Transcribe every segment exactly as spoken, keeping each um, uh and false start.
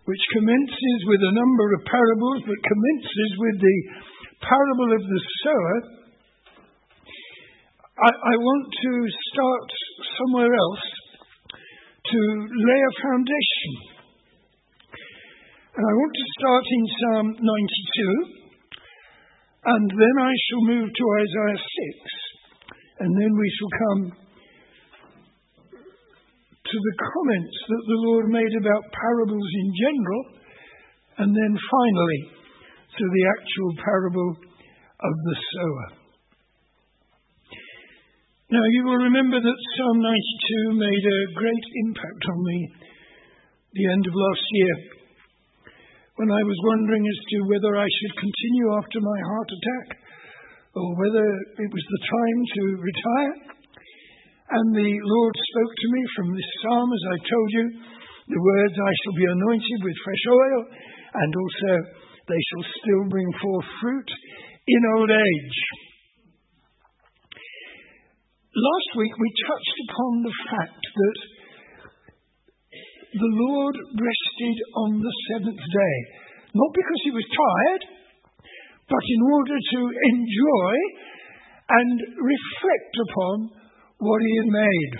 which commences with a number of parables, but commences with the parable of the sower, I, I want to start somewhere else to lay a foundation. And I want to start in Psalm ninety-two, and then I shall move to Isaiah six, and then we shall come to the comments that the Lord made about parables in general, and then finally to the actual parable of the sower. Now, you will remember that Psalm ninety-two made a great impact on me the end of last year, when I was wondering as to whether I should continue after my heart attack, or whether it was the time to retire. And the Lord spoke to me from this psalm, as I told you, the words, I shall be anointed with fresh oil, and also they shall still bring forth fruit in old age. Last week we touched upon the fact that the Lord rested on the seventh day, not because he was tired, but in order to enjoy and reflect upon what he had made.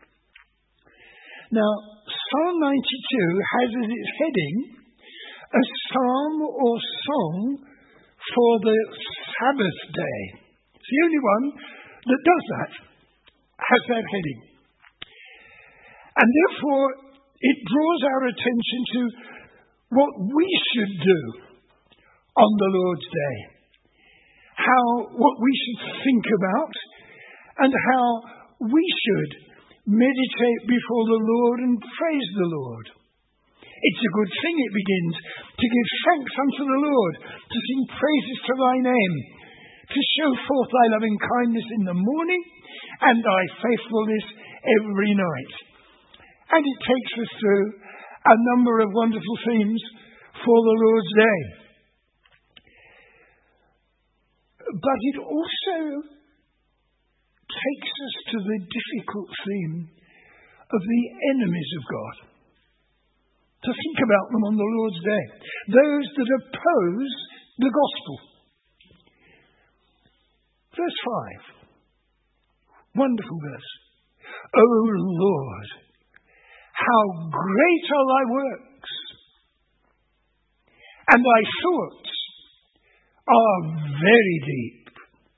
Now, Psalm ninety-two has as its heading a psalm or song for the Sabbath day. It's the only one that does that, has that heading. And therefore, it draws our attention to what we should do on the Lord's day. How, what we should think about, and how we should meditate before the Lord and praise the Lord. It's a good thing, it begins, to give thanks unto the Lord, to sing praises to thy name, to show forth thy loving kindness in the morning, and thy faithfulness every night. And it takes us through a number of wonderful themes for the Lord's day. But it also takes us to the difficult theme of the enemies of God. To think about them on the Lord's day. Those that oppose the gospel. Verse five. Wonderful verse. O Lord, how great are thy works, and thy thoughts are very deep.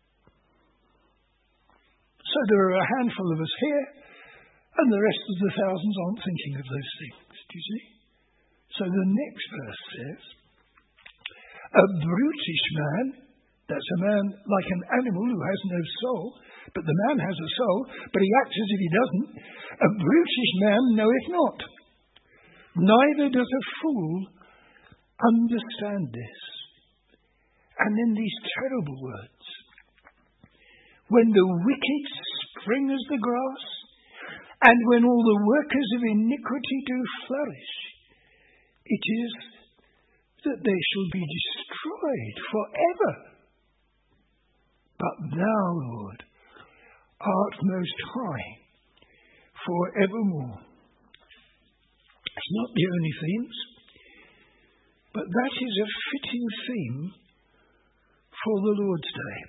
So there are a handful of us here, and the rest of the thousands aren't thinking of those things. Do you see? So the next verse says, a brutish man, that's a man like an animal who has no soul, but the man has a soul, but he acts as if he doesn't. A brutish man knoweth not, neither does a fool understand this. And then these terrible words. When the wicked spring as the grass, and when all the workers of iniquity do flourish, it is that they shall be destroyed forever. But thou, Lord, art most high forevermore. It's not the only themes, but that is a fitting theme for the Lord's day.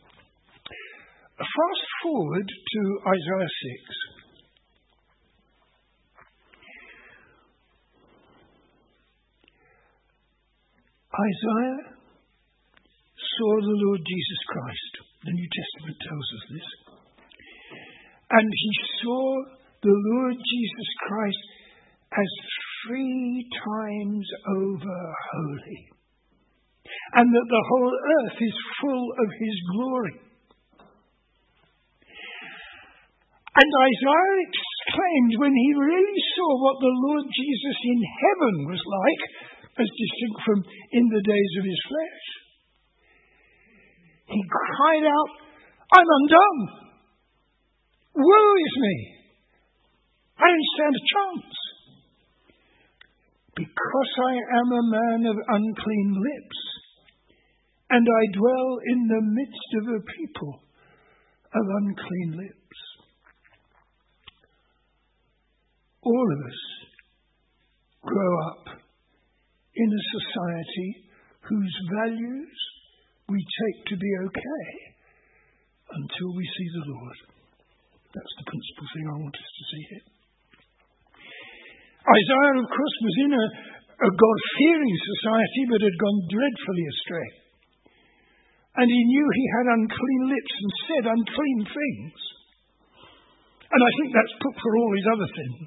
Fast forward to Isaiah six. Isaiah saw the Lord Jesus Christ. The New Testament tells us this. And he saw the Lord Jesus Christ as three times over holy, and that the whole earth is full of his glory. And Isaiah exclaimed when he really saw what the Lord Jesus in heaven was like, as distinct from in the days of his flesh. He cried out, I'm undone. Woe is me. I don't stand a chance. Because I am a man of unclean lips, and I dwell in the midst of a people of unclean lips. All of us grow up in a society whose values we take to be okay until we see the Lord. That's the principal thing I want us to see here. Isaiah, of course, was in a, a God-fearing society but had gone dreadfully astray. And he knew he had unclean lips and said unclean things. And I think that's put for all his other sins.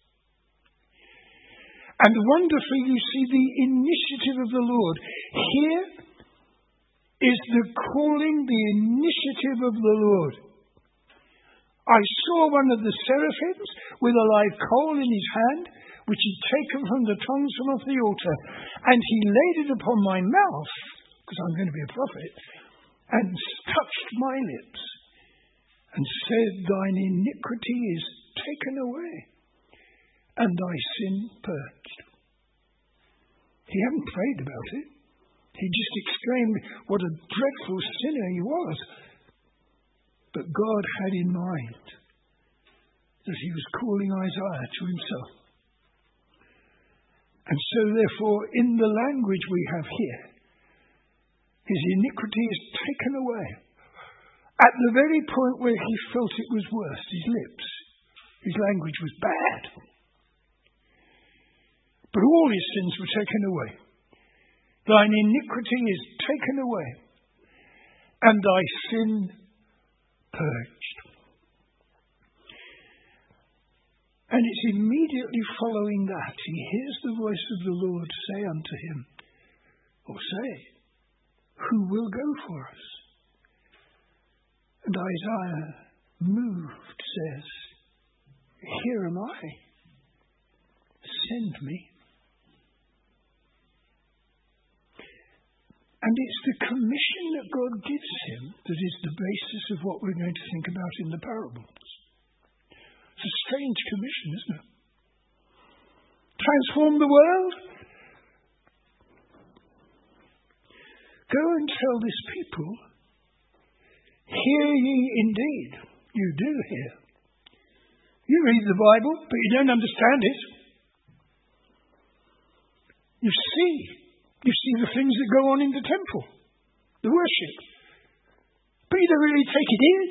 And wonderfully, you see the initiative of the Lord. Here is the calling, the initiative of the Lord. I saw one of the seraphims with a live coal in his hand, which he'd taken from the tongs from off the altar, and he laid it upon my mouth, because I'm going to be a prophet, and touched my lips, and said, thine iniquity is taken away, and thy sin purged. He hadn't prayed about it. He just exclaimed what a dreadful sinner he was. But God had in mind that he was calling Isaiah to himself. And so, therefore, in the language we have here, his iniquity is taken away. At the very point where he felt it was worst, his lips, his language was bad. But all his sins were taken away. Thine iniquity is taken away, and thy sin purged. And it's immediately following that he hears the voice of the Lord say unto him, or say, who will go for us? And Isaiah, moved, says, here am I, send me. And it's the commission that God gives him that is the basis of what we're going to think about in the parables. It's a strange commission, isn't it? Transform the world. Go and tell this people, hear ye indeed. You do hear. You read the Bible, but you don't understand it. You see. You see the things that go on in the temple, the worship. But you don't really take it in.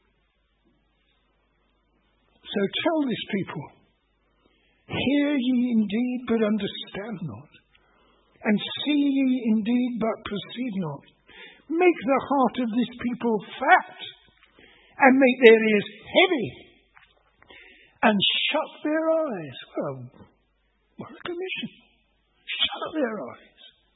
So tell this people, hear ye indeed, but understand not. And see ye indeed, but perceive not. Make the heart of this people fat, and make their ears heavy, and shut their eyes. Well, what a commission. Shut their eyes.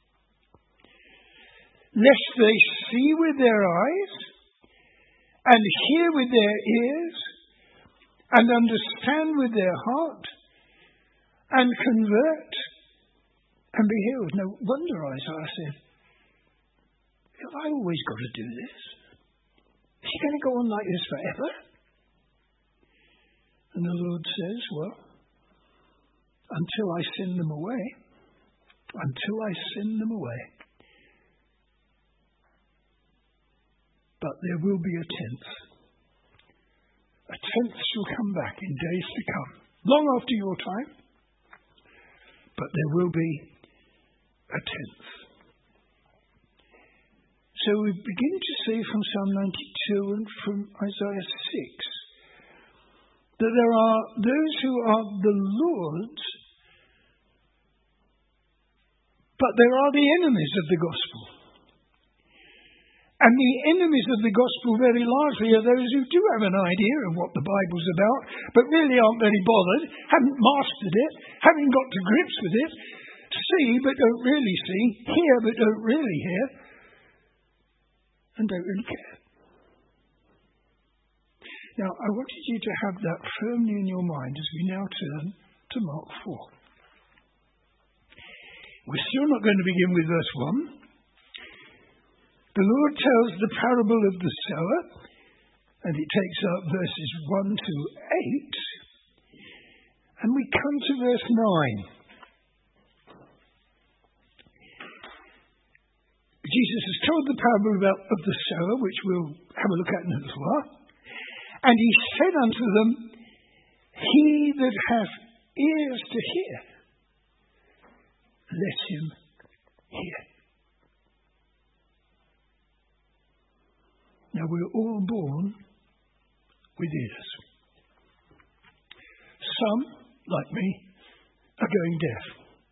Lest they see with their eyes, and hear with their ears, and understand with their heart, and convert, and be healed. No wonder Isaiah said, have I always got to do this? Is he going to go on like this forever? And the Lord says, well, until I send them away, until I send them away, but there will be a tenth. A tenth shall come back in days to come, long after your time, but there will be a tenth. So we begin to see from Psalm ninety-two and from Isaiah six that there are those who are the Lord's, but there are the enemies of the gospel. And the enemies of the gospel very largely are those who do have an idea of what the Bible's about, but really aren't very bothered, haven't mastered it, haven't got to grips with it, see but don't really see, hear but don't really hear, and don't really care. Now, I wanted you to have that firmly in your mind as we now turn to Mark four. We're still not going to begin with verse one. The Lord tells the parable of the sower, and it takes up verses one to eight, and we come to verse nine. Jesus has told the parable about, of the sower, which we'll have a look at in a little while, and he said unto them, he that hath ears to hear, let him hear. Now, we're all born with ears. Some, like me, are going deaf.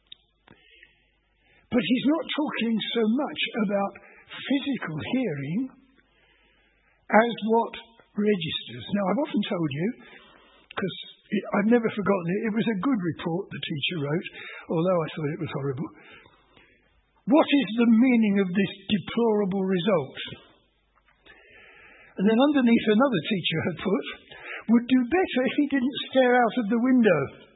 But he's not talking so much about physical hearing as what registers. Now, I've often told you, because I've never forgotten it, it was a good report the teacher wrote, although I thought it was horrible. What is the meaning of this deplorable result? And then underneath another teacher had put, would do better if he didn't stare out of the window.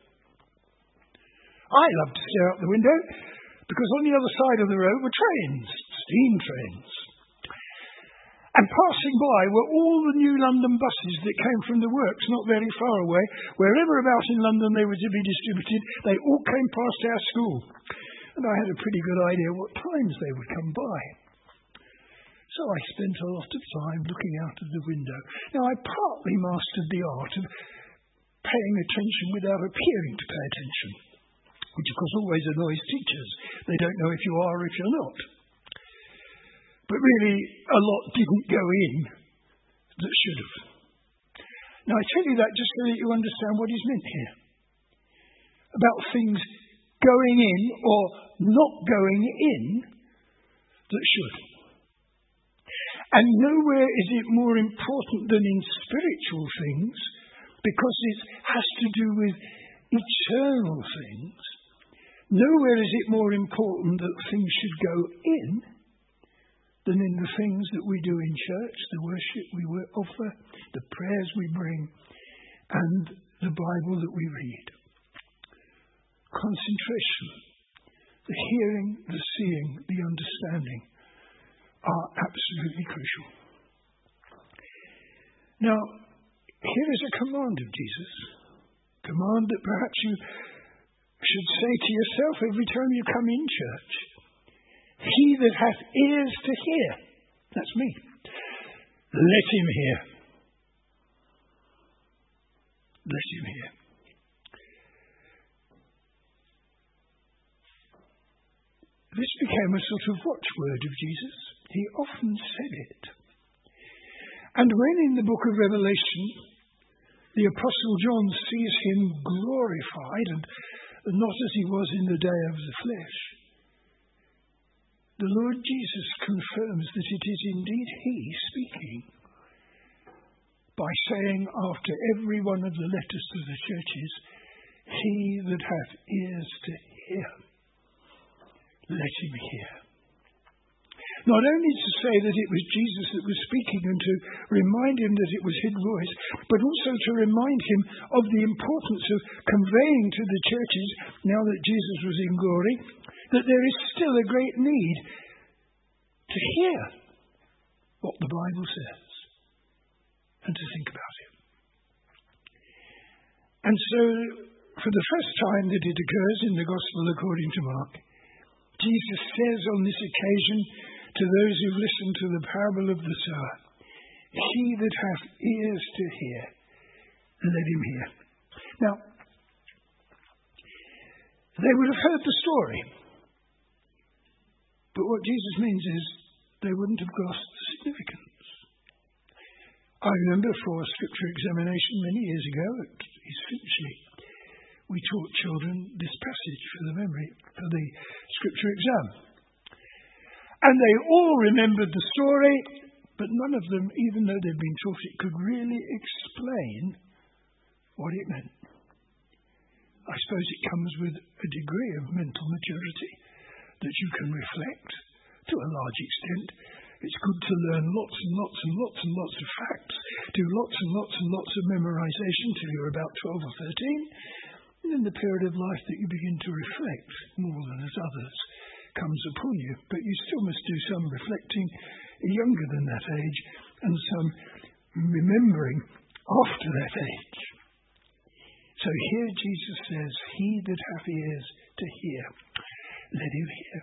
I love to stare out the window because on the other side of the road were trains, steam trains. And passing by were all the new London buses that came from the works not very far away. Wherever about in London they were to be distributed, they all came past our school. And I had a pretty good idea what times they would come by. So I spent a lot of time looking out of the window. Now, I partly mastered the art of paying attention without appearing to pay attention, which of course always annoys teachers. They don't know if you are or if you're not. But really, a lot didn't go in that should have. Now, I tell you that just so that you understand what is meant here. About things going in or not going in that should. And nowhere is it more important than in spiritual things, because it has to do with eternal things. Nowhere is it more important that things should go in than in the things that we do in church, the worship we offer, the prayers we bring, and the Bible that we read. Concentration, the hearing, the seeing, the understanding are absolutely crucial. Now, here is a command of Jesus, a command that perhaps you should say to yourself every time you come in church. He that hath ears to hear, that's me, let him hear. Let him hear. This became a sort of watchword of Jesus. He often said it. And when in the book of Revelation, the Apostle John sees him glorified and not as he was in the day of the flesh, the Lord Jesus confirms that it is indeed he speaking by saying after every one of the letters to the churches, he that hath ears to hear, let him hear. Not only to say that it was Jesus that was speaking and to remind him that it was his voice, but also to remind him of the importance of conveying to the churches, now that Jesus was in glory, that there is still a great need to hear what the Bible says and to think about it. And so, for the first time that it occurs in the Gospel according to Mark, Jesus says on this occasion to those who listen to the parable of the sower, he that hath ears to hear, let him hear. Now, they would have heard the story, but what Jesus means is they wouldn't have grasped the significance. I remember for a scripture examination many years ago at East Finchley, we taught children this passage for the memory, for the scripture exam. And they all remembered the story, but none of them, even though they'd been taught it, could really explain what it meant. I suppose it comes with a degree of mental maturity that you can reflect to a large extent. It's good to learn lots and lots and lots and lots of facts, do lots and lots and lots of memorization till you're about twelve or thirteen, and in the period of life that you begin to reflect more than as others comes upon you. But you still must do some reflecting younger than that age and some remembering after that age. So here Jesus says, he that hath ears to hear, let him hear.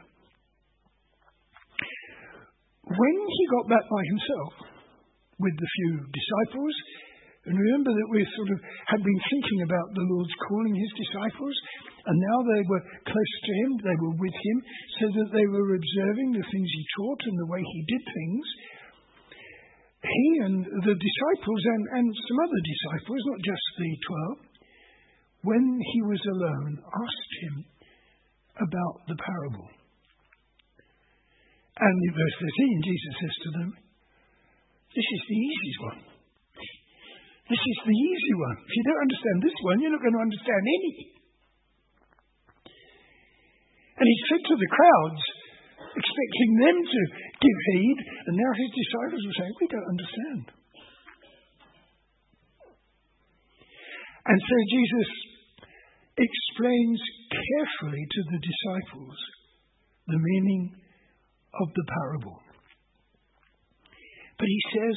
When he got back by himself with the few disciples, and remember that we sort of had been thinking about the Lord's calling his disciples, And now they were close to him, they were with him, so that they were observing the things he taught and the way he did things. He and the disciples and, and some other disciples, not just the twelve, when he was alone, asked him about the parable. And in verse thirteen, Jesus says to them, this is the easy one. This is the easy one. If you don't understand this one, you're not going to understand anything. And he said to the crowds, expecting them to give heed, and now his disciples were saying, we don't understand. And so Jesus explains carefully to the disciples the meaning of the parable. But he says,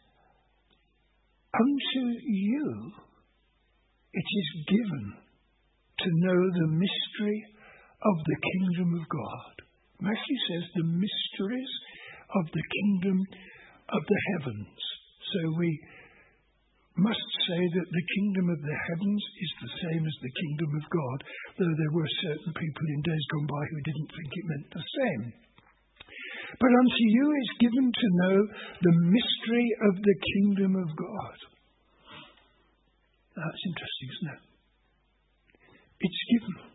unto you it is given to know the mystery of the kingdom of God. Matthew says the mysteries of the kingdom of the heavens. So we must say that the kingdom of the heavens is the same as the kingdom of God, though there were certain people in days gone by who didn't think it meant the same. But unto you is given to know the mystery of the kingdom of God. That's interesting, isn't it? It's given.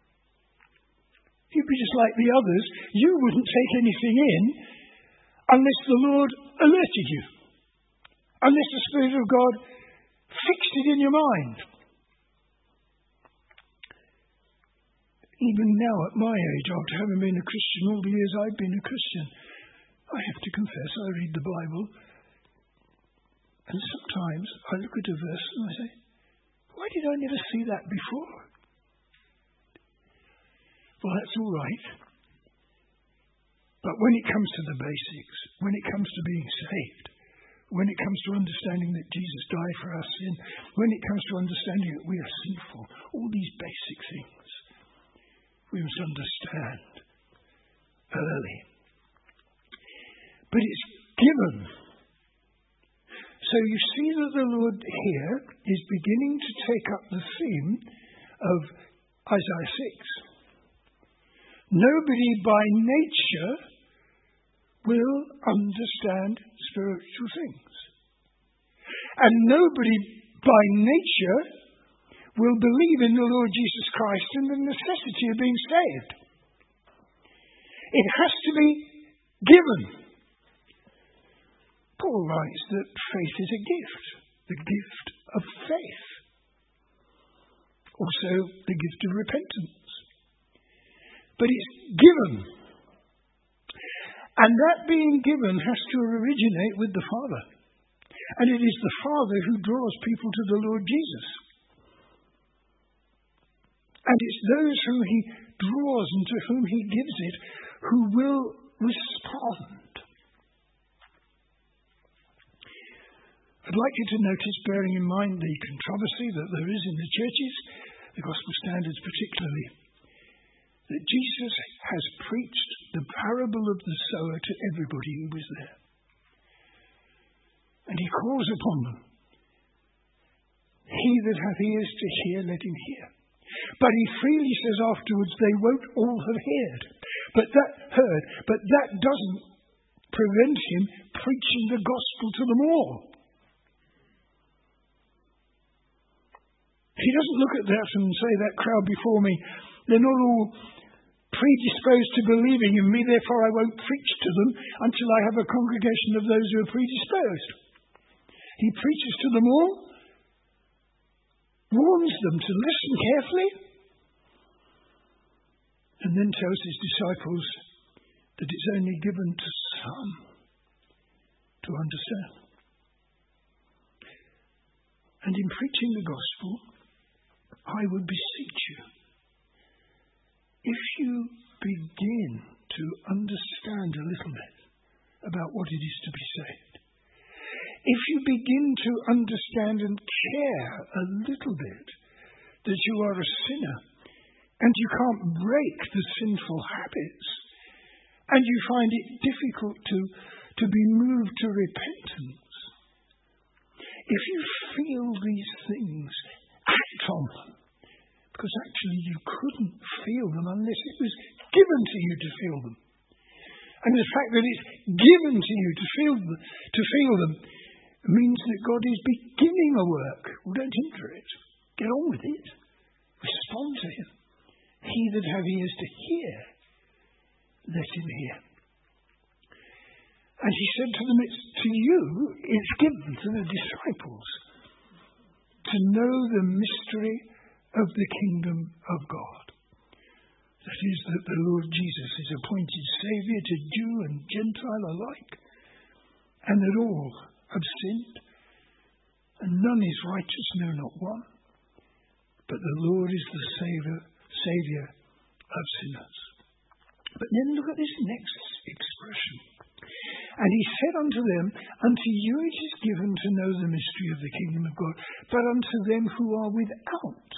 You'd be just like the others. You wouldn't take anything in unless the Lord alerted you. Unless the Spirit of God fixed it in your mind. Even now at my age, after having been a Christian all the years I've been a Christian, I have to confess I read the Bible and sometimes I look at a verse and I say, why did I never see that before? Well, that's all right. But when it comes to the basics, when it comes to being saved, when it comes to understanding that Jesus died for our sin, when it comes to understanding that we are sinful, all these basic things, we must understand early. But it's given. So you see that the Lord here is beginning to take up the theme of Isaiah six. Nobody by nature will understand spiritual things. And nobody by nature will believe in the Lord Jesus Christ and the necessity of being saved. It has to be given. Paul writes that faith is a gift, the gift of faith. Also, the gift of repentance. But it's given. And that being given has to originate with the Father. And it is the Father who draws people to the Lord Jesus. And it's those whom he draws and to whom he gives it who will respond. I'd like you to notice, bearing in mind the controversy that there is in the churches, the gospel standards particularly, that Jesus has preached the parable of the sower to everybody who was there. And he calls upon them. He that hath ears to hear, let him hear. But he freely says afterwards, they won't all have heard. But that heard, but that doesn't prevent him preaching the gospel to them all. He doesn't look at that and say, that crowd before me, they're not all predisposed to believing in me, therefore I won't preach to them until I have a congregation of those who are predisposed. He preaches to them all, warns them to listen carefully, and then tells his disciples that it's only given to some to understand. And in preaching the gospel, I would beseech you, if you begin to understand a little bit about what it is to be saved, if you begin to understand and care a little bit that you are a sinner and you can't break the sinful habits, and you find it difficult to, to be moved to repentance, if you feel these things, act on them. because actually you couldn't feel them unless it was given to you to feel them. And the fact that it's given to you to feel them, to feel them means that God is beginning a work. Well, don't hinder it. Get on with it. Respond to him. He that have ears to hear, let him hear. And he said to them, it's to you, it's given to the disciples to know the mystery of the kingdom of God. That is, that the Lord Jesus is appointed Saviour to Jew and Gentile alike, and that all have sinned, and none is righteous, no, not one. But the Lord is the Saviour, Saviour of sinners. But then look at this next expression. And he said unto them, unto you it is given to know the mystery of the kingdom of God, but unto them who are without,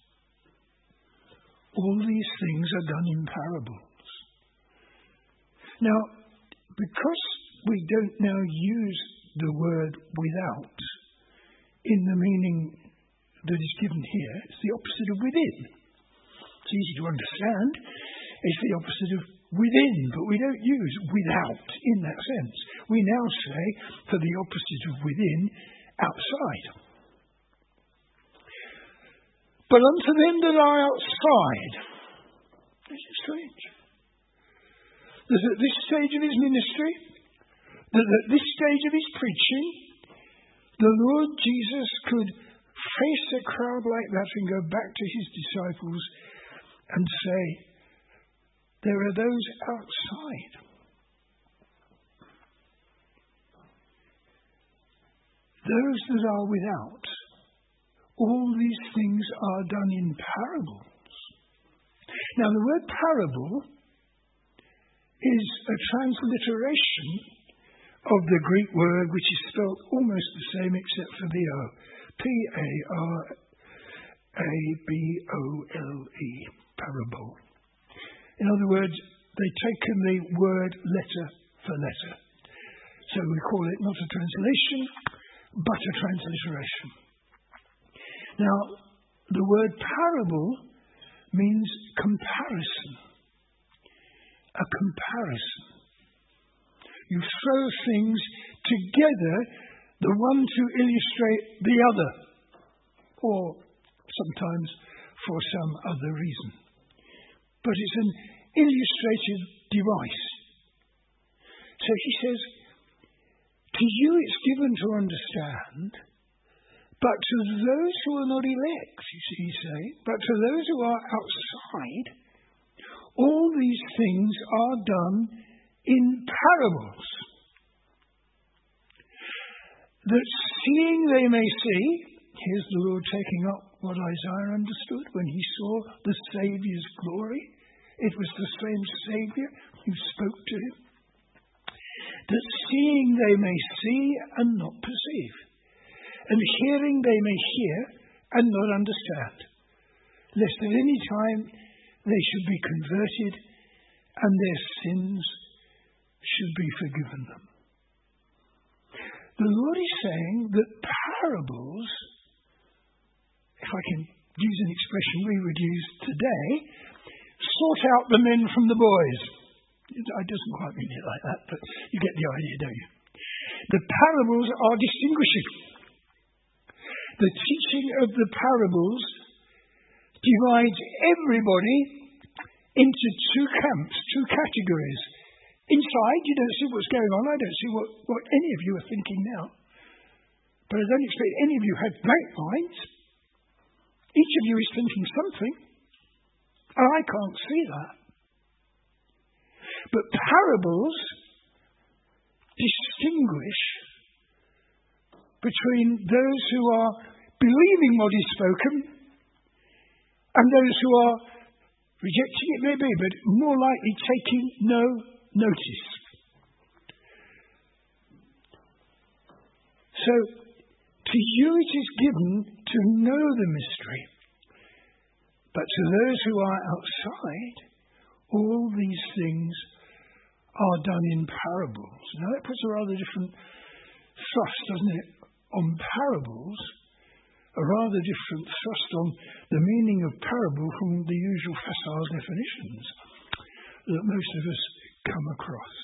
all these things are done in parables. Now, because we don't now use the word without in the meaning that is given here, it's the opposite of within. It's easy to understand. It's the opposite of within, but we don't use without in that sense. We now say, for the opposite of within, outside. But unto them that are outside, this is strange. That at this stage of his ministry, that at this stage of his preaching, the Lord Jesus could face a crowd like that and go back to his disciples and say, there are those outside. Those that are without. All these things are done in parables. Now, the word parable is a transliteration of the Greek word which is spelled almost the same except for the O. P A R A B O L E. Parable. In other words, they've taken the word letter for letter. So we call it not a translation, but a transliteration. Now, the word parable means comparison. A comparison. You throw things together, the one to illustrate the other, or sometimes for some other reason. But it's an illustrative device. So he says, to you it's given to understand, but to those who are not elect, you see, he's saying, but to those who are outside, all these things are done in parables, that seeing they may see. Here's the Lord taking up what Isaiah understood when he saw the Saviour's glory. It was the same Saviour who spoke to him. That seeing they may see and not perceive, and hearing they may hear and not understand, lest at any time they should be converted and their sins should be forgiven them. The Lord is saying that parables, if I can use an expression we would use today, sort out the men from the boys. It doesn't quite mean it like that, but you get the idea, don't you? The parables are distinguishing. The teaching of the parables divides everybody into two camps, two categories. Inside, you don't see what's going on. I don't see what, what any of you are thinking now. But I don't expect any of you have blank minds. Each of you is thinking something. And I can't see that. But parables distinguish between those who are believing what is spoken and those who are rejecting it, maybe, but more likely taking no notice. So, to you it is given to know the mystery, but to those who are outside, all these things are done in parables. Now that puts a rather different thrust, doesn't it, on parables a rather different thrust on the meaning of parable from the usual facile definitions that most of us come across.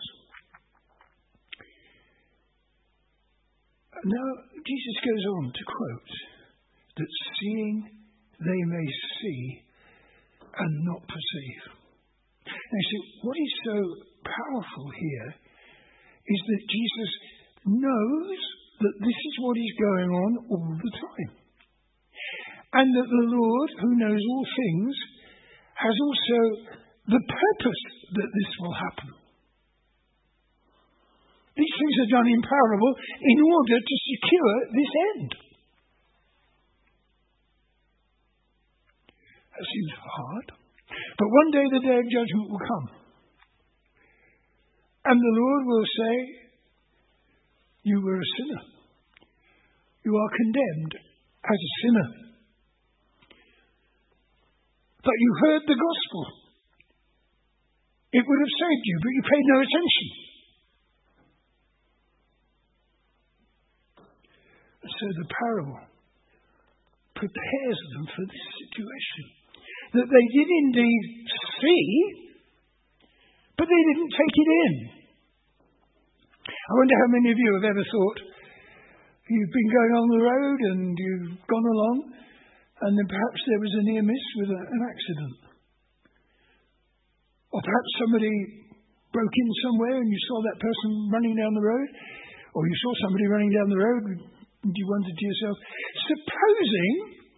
Now, Jesus goes on to quote that seeing they may see and not perceive. Now, you see, what is so powerful here is that Jesus knows that this is what is going on all the time. And that the Lord, who knows all things, has also the purpose that this will happen. These things are done in parable in order to secure this end. That seems hard. But one day the day of judgment will come. And the Lord will say, you were a sinner. You are condemned as a sinner. But you heard the gospel. It would have saved you, but you paid no attention. So the parable prepares them for this situation. That they did indeed see, but they didn't take it in. I wonder how many of you have ever thought you've been going on the road and you've gone along and then perhaps there was a near miss with a, an accident. Or perhaps somebody broke in somewhere and you saw that person running down the road, or you saw somebody running down the road and you wondered to yourself, supposing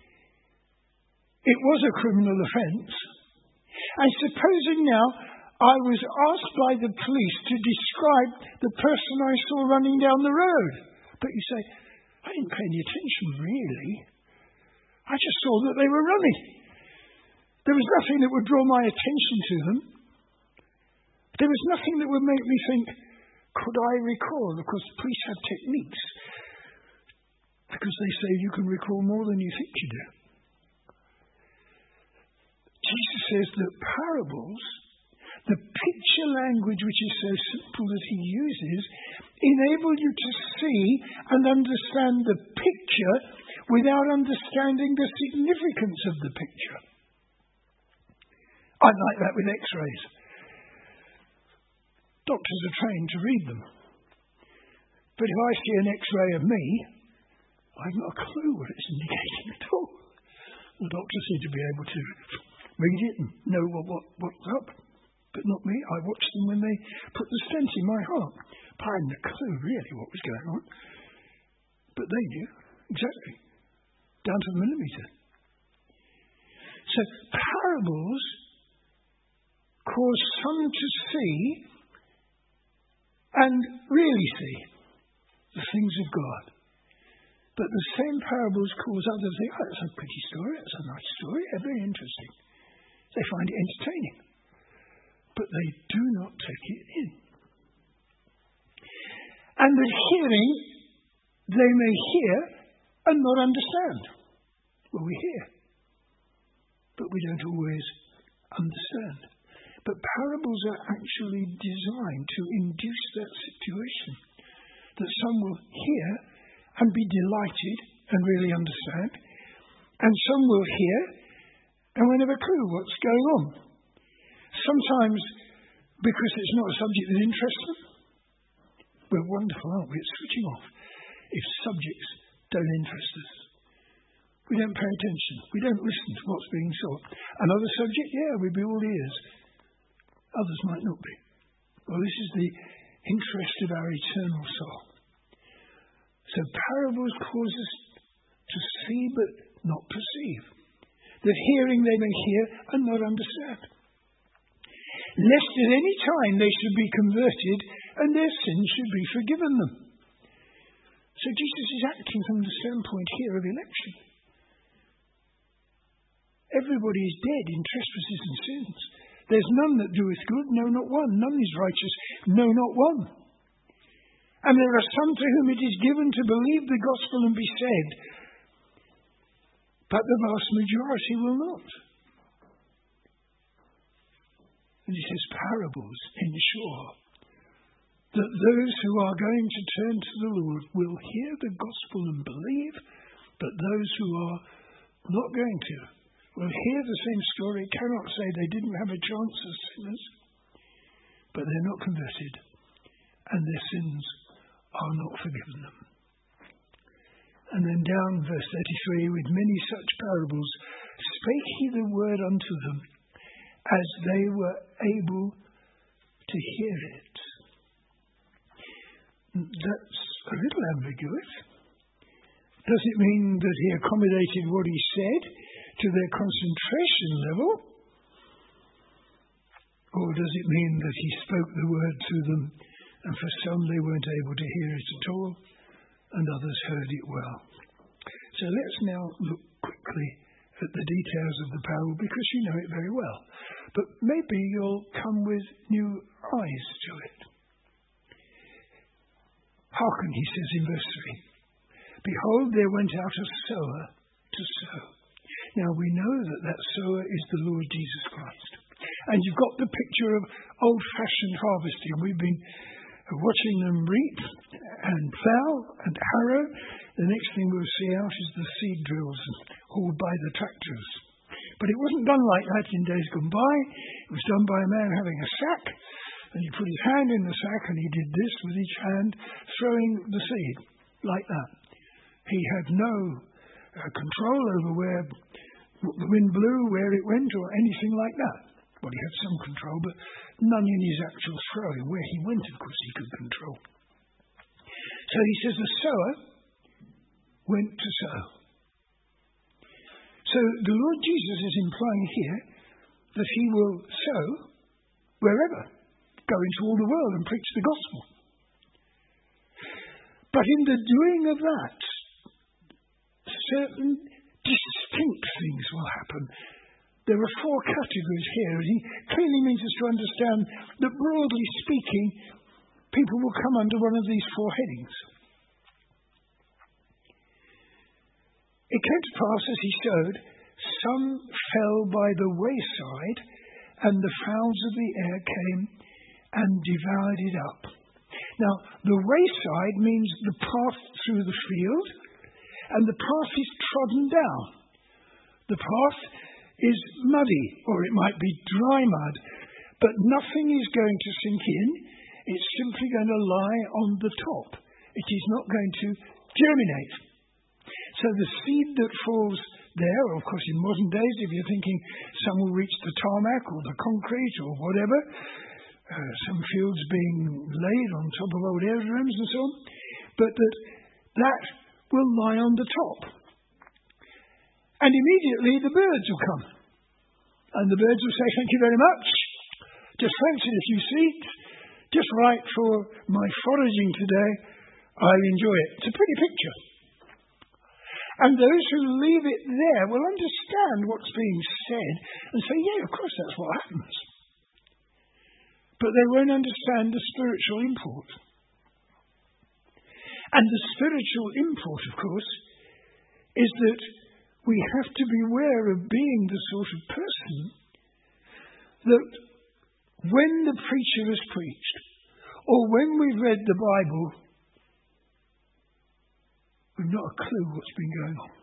it was a criminal offence, and supposing now I was asked by the police to describe the person I saw running down the road. But you say, I didn't pay any attention really. I just saw that they were running. There was nothing that would draw my attention to them. There was nothing that would make me think, could I recall? Of course, police have techniques. Because they say you can recall more than you think you do. Jesus says that parables, the picture language which is so simple that he uses, enable you to see and understand the picture without understanding the significance of the picture. I like that with x-rays. Doctors are trained to read them. But if I see an x-ray of me, I've not a clue what it's indicating at all. The doctors seem to be able to read it and know what, what, what's up. But not me. I watched them when they put the stent in my heart. I hadn't a clue really what was going on. But they knew. Exactly. Down to the millimetre. So parables cause some to see and really see the things of God. But the same parables cause others to think, oh, that's a pretty story, that's a nice story, yeah, very interesting. They find it entertaining. But they do not take it in. And that hearing, they may hear and not understand. Well, we hear, but we don't always understand. But parables are actually designed to induce that situation, that some will hear and be delighted and really understand, and some will hear and will have a clue what's going on. Sometimes because it's not a subject that interests them. We're wonderful, aren't we, at switching off if subjects don't interest us. We don't pay attention. We don't listen to what's being taught. Another subject, yeah, we'd be all ears. Others might not be. Well, this is the interest of our eternal soul. So parables cause us to see but not perceive. That hearing they may hear and not understand. Lest at any time they should be converted and their sins should be forgiven them. So Jesus is acting from the standpoint here of election. Everybody is dead in trespasses and sins. There's none that doeth good, no, not one. None is righteous, no, not one. And there are some to whom it is given to believe the gospel and be saved. But the vast majority will not. And he says parables ensure that those who are going to turn to the Lord will hear the gospel and believe, But those who are not going to will hear the same story, cannot say they didn't have a chance as sinners, but they're not converted, and their sins are not forgiven them. And then down verse thirty-three, with many such parables spake he the word unto them, as they were able to hear it. That's a little ambiguous. Does it mean that he accommodated what he said to their concentration level? Or does it mean that he spoke the word to them, and for some they weren't able to hear it at all, and others heard it well? So let's now look quickly at the details of the parable, because you know it very well. But maybe you'll come with new eyes to it. Hearken, he says in verse three. Behold, there went out a sower to sow. Now we know that that sower is the Lord Jesus Christ. And you've got the picture of old-fashioned harvesting. We've been watching them reap and plough and harrow. The next thing we'll see out is the seed drills hauled by the tractors. But it wasn't done like that in days gone by. It was done by a man having a sack, and he put his hand in the sack and he did this with each hand, throwing the seed like that. He had no uh, control over where the wind blew, where it went, or anything like that. Well, he had some control, but none in his actual throwing. Where he went, of course, he could control. So he says the sower went to sow. So the Lord Jesus is implying here that he will sow wherever, go into all the world and preach the gospel. But in the doing of that, certain distinct things will happen. There are four categories here, and he clearly means us to understand that, broadly speaking, people will come under one of these four headings. It came to pass, as he sowed, some fell by the wayside, and the fowls of the air came and devoured it up. Now, the wayside means the path through the field, and the path is trodden down. The path is muddy, or it might be dry mud, but nothing is going to sink in. It's simply going to lie on the top. It is not going to germinate. So the seed that falls there, of course in modern days, if you're thinking some will reach the tarmac or the concrete or whatever, uh, some fields being laid on top of old aerodromes and so on, but that that will lie on the top. And immediately the birds will come. And the birds will say, thank you very much. Just fancy a few seeds. Just right for my foraging today. I'll enjoy it. It's a pretty picture. And those who leave it there will understand what's being said and say, yeah, of course that's what happens. But they won't understand the spiritual import. And the spiritual import, of course, is that we have to beware of being the sort of person that when the preacher has preached, or when we've read the Bible, we've not a clue what's been going on.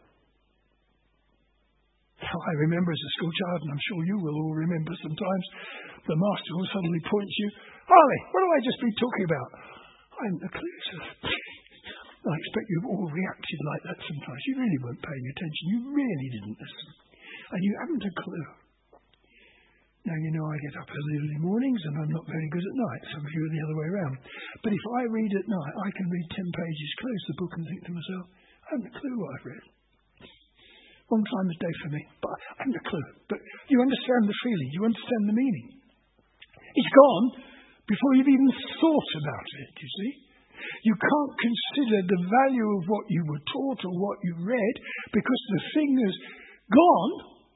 I remember as a school child, and I'm sure you will all remember sometimes, the master will suddenly point to you, Harley, what have I just been talking about? I haven't a clue, sir. I expect you've all reacted like that sometimes. You really weren't paying attention. You really didn't listen. And you haven't a clue. Now, you know, I get up early in the mornings and I'm not very good at night. Some of you are the other way around. But if I read at night, I can read ten pages, close the book and think to myself, I haven't a clue what I've read. Long time of day for me, but I haven't a clue. But you understand the feeling. You understand the meaning. It's gone before you've even thought about it, you see. You can't consider the value of what you were taught or what you read because the thing has gone.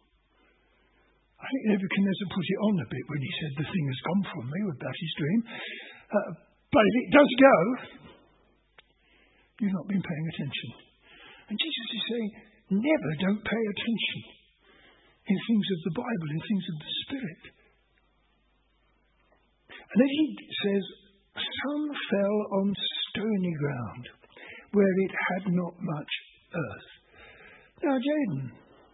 I think Nebuchadnezzar put it on a bit when he said the thing has gone from me with that his dream. Uh, but if it does go, you've not been paying attention. And Jesus is saying, never don't pay attention in things of the Bible, in things of the Spirit. And then he says, some fell on stony ground, where it had not much earth. Now, Jaden,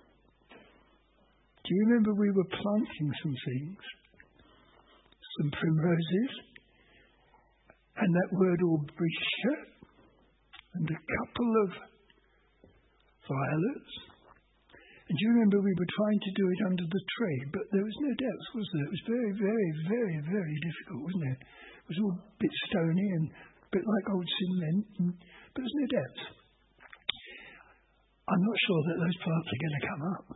do you remember we were planting some things? Some primroses, and that word aubrietia, and a couple of violets. And do you remember we were trying to do it under the tree, but there was no depth, was there? It was very, very, very, very difficult, wasn't it? It was all a bit stony and a bit like old cement, and, but there's no depth. I'm not sure that those plants are going to come up.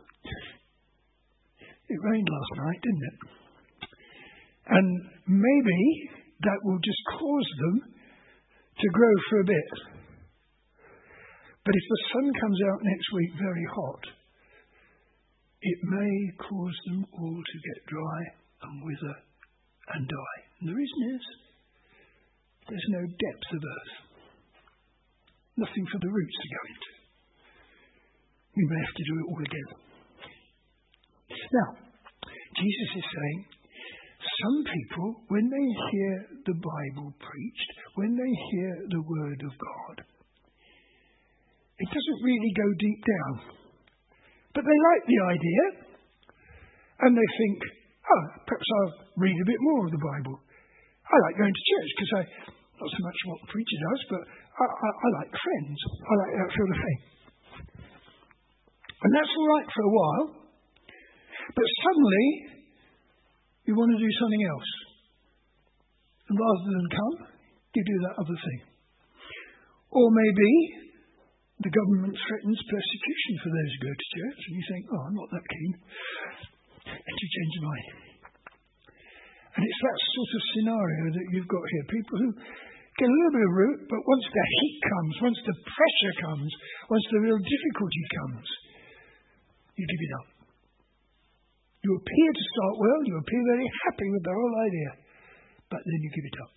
It rained last night, didn't it? And maybe that will just cause them to grow for a bit. But if the sun comes out next week very hot, it may cause them all to get dry and wither and die. And the reason is, there's no depth of earth. Nothing for the roots to go into. We may have to do it all again. Now, Jesus is saying, some people, when they hear the Bible preached, when they hear the Word of God, it doesn't really go deep down. But they like the idea, and they think, oh, perhaps I'll read a bit more of the Bible. I like going to church because I, not so much what the preacher does, but I, I, I like friends. I like that sort of thing. And that's all right for a while, but suddenly you want to do something else. And rather than come, you do that other thing. Or maybe the government threatens persecution for those who go to church, and you think, oh, I'm not that keen. And you change your mind. And it's that sort of scenario that you've got here. People who get a little bit of root, but once the heat comes, once the pressure comes, once the real difficulty comes, you give it up. You appear to start well, you appear very happy with the whole idea, but then you give it up.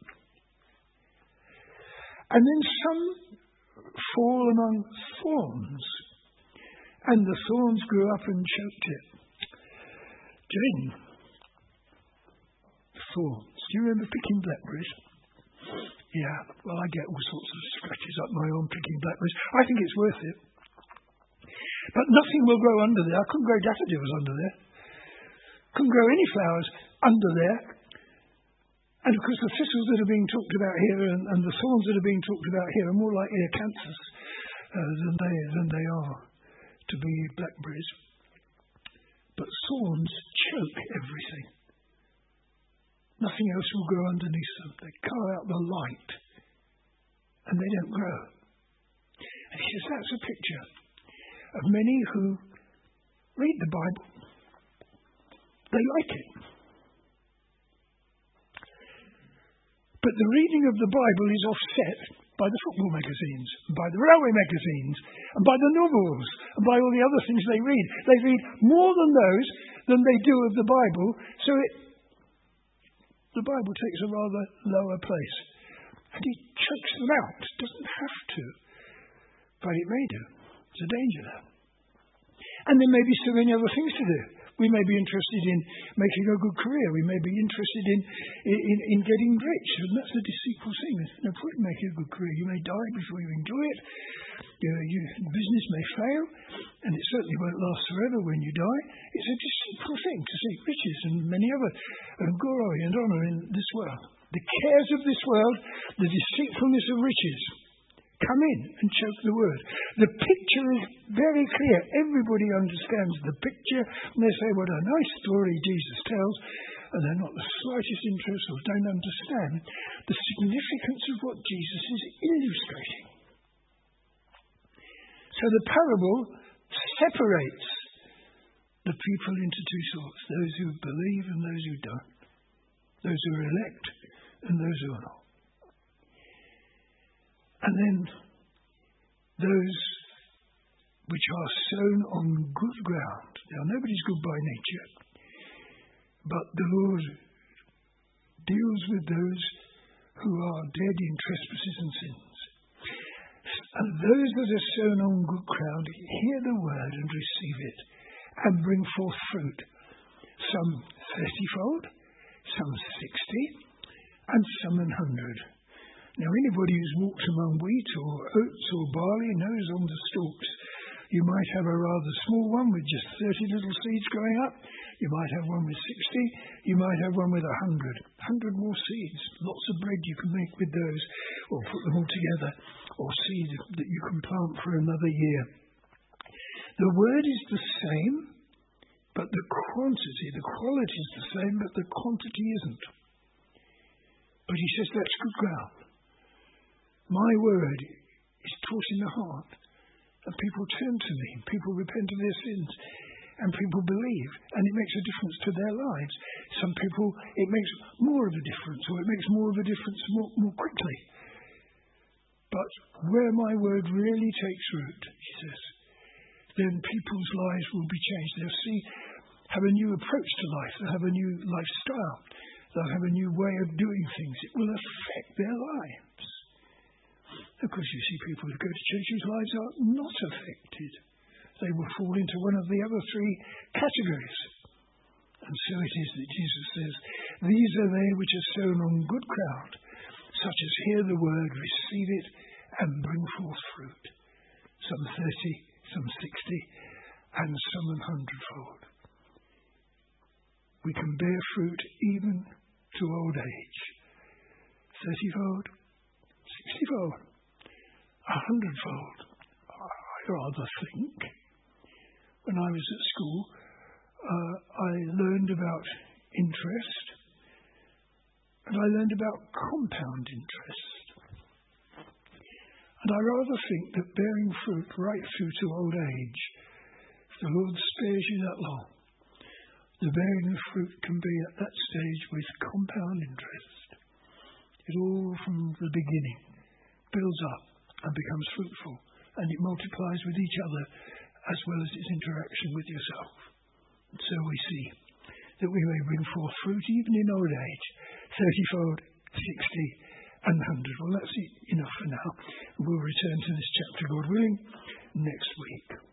And then some fall among thorns, and the thorns grew up and choked it. Jane, thorns. Do you remember picking blackberries? Yeah, well, I get all sorts of scratches up my arm picking blackberries. I think it's worth it. But nothing will grow under there. I couldn't grow daffodils under there. Couldn't grow any flowers under there. And of course the thistles that are being talked about here and, and the thorns that are being talked about here are more like acanthus uh, than they than they are to be blackberries. But thorns choke everything. Nothing else will grow underneath them. They colour out the light and they don't grow. And he says that's a picture of many who read the Bible. They like it. But the reading of the Bible is offset by the football magazines, by the railway magazines, and by the novels, and by all the other things they read. They read more than those than they do of the Bible, so it, the Bible takes a rather lower place. And he chokes them out. Doesn't have to, but it may do. It's a danger there. And there may be so many other things to do. We may be interested in making a good career. We may be interested in, in, in getting rich. And that's a deceitful thing. There's no point in making a good career. You may die before you enjoy it. You know, you, business may fail. And it certainly won't last forever when you die. It's a deceitful thing to seek riches and many other and glory and honour in this world. The cares of this world, the deceitfulness of riches, come in and choke the word. The picture is very clear. Everybody understands the picture. And they say, what a nice story Jesus tells. And they're not the slightest interest or don't understand the significance of what Jesus is illustrating. So the parable separates the people into two sorts. Those who believe and those who don't. Those who are elect and those who are not. And then those which are sown on good ground. Now, nobody's good by nature, but the Lord deals with those who are dead in trespasses and sins. And those that are sown on good ground hear the word and receive it and bring forth fruit. Some thirtyfold, some sixty, and some an hundred. Now, anybody who's walked among wheat or oats or barley knows on the stalks You might have a rather small one with just thirty little seeds growing up. You might have one with sixty. You might have one with one hundred. one hundred more seeds. Lots of bread you can make with those, or put them all together, or seed that you can plant for another year. The word is the same, but the quantity, the quality is the same, but the quantity isn't. But he says that's good ground. My word is taught in the heart, and people turn to me, people repent of their sins, and people believe, and it makes a difference to their lives. Some people, it makes more of a difference, or it makes more of a difference more, more quickly. But where my word really takes root, he says, then people's lives will be changed. They'll see, have a new approach to life, they'll have a new lifestyle, they'll have a new way of doing things. It will affect their lives. Of course, you see people who go to church whose lives are not affected. They will fall into one of the other three categories. And so it is that Jesus says, these are they which are sown on good ground, such as hear the word, receive it, and bring forth fruit. Some thirty, some sixty, and some an hundredfold. We can bear fruit even to old age. Thirtyfold, sixtyfold, a hundredfold. I rather think. When I was at school, uh, I learned about interest, and I learned about compound interest. And I rather think that bearing fruit right through to old age, if the Lord spares you that long, the bearing of fruit can be at that stage with compound interest. It all from the beginning builds up and becomes fruitful, and it multiplies with each other as well as its interaction with yourself. And so we see that we may bring forth fruit even in old age, thirtyfold, sixty, and one hundred. Well, that's enough for now. We'll return to this chapter, God willing, next week.